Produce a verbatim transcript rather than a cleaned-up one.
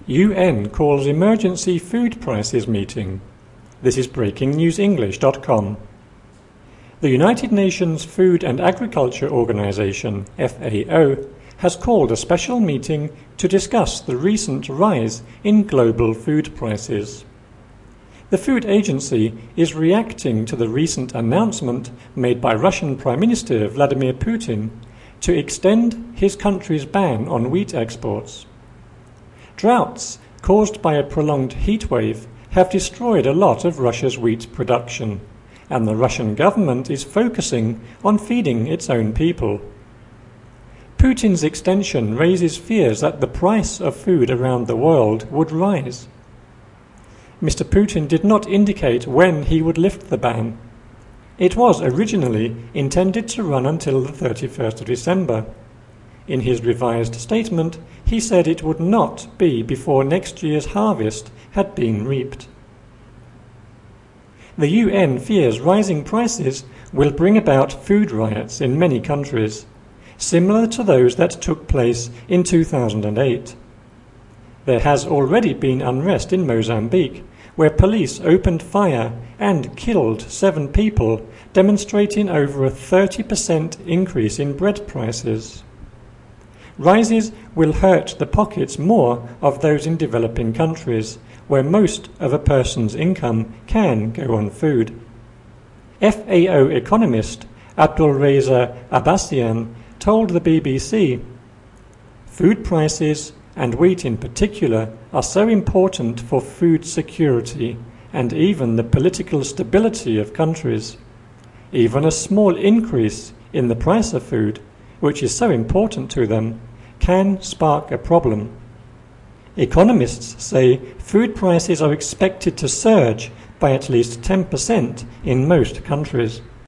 U N calls emergency food prices meeting. This is breaking news english dot com. The United Nations Food and Agriculture Organization, F A O, has called a special meeting to discuss the recent rise in global food prices. The Food Agency is reacting to the recent announcement made by Russian Prime Minister Vladimir Putin to extend his country's ban on wheat exports. Droughts caused by a prolonged heat wave have destroyed a lot of Russia's wheat production, and the Russian government is focusing on feeding its own people. Putin's extension raises fears that the price of food around the world would rise. Mister Putin did not indicate when he would lift the ban. It was originally intended to run until the thirty-first of December. In his revised statement, he said it would not be before next year's harvest had been reaped. The U N fears rising prices will bring about food riots in many countries, similar to those that took place in two thousand eight. There has already been unrest in Mozambique, where police opened fire and killed seven people, demonstrating over a thirty percent increase in bread prices. Rises will hurt the pockets more of those in developing countries, where most of a person's income can go on food. F A O economist Abdulreza Abbasian told the B B C, "Food prices, and wheat in particular, are so important for food security and even the political stability of countries. Even a small increase in the price of food, which is so important to them, can spark a problem." Economists say food prices are expected to surge by at least ten percent in most countries.